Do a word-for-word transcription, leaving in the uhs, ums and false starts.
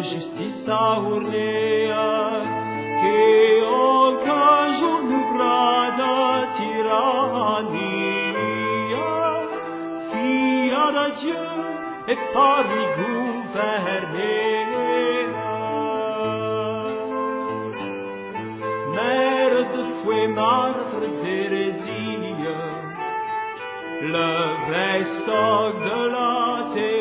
justice a urlea, che aucun jour n'ouvra de tirania, fia de Dieu et par lui gouvernera. Mère de fouet, martre d'hérésie, le vrai stock de la terre,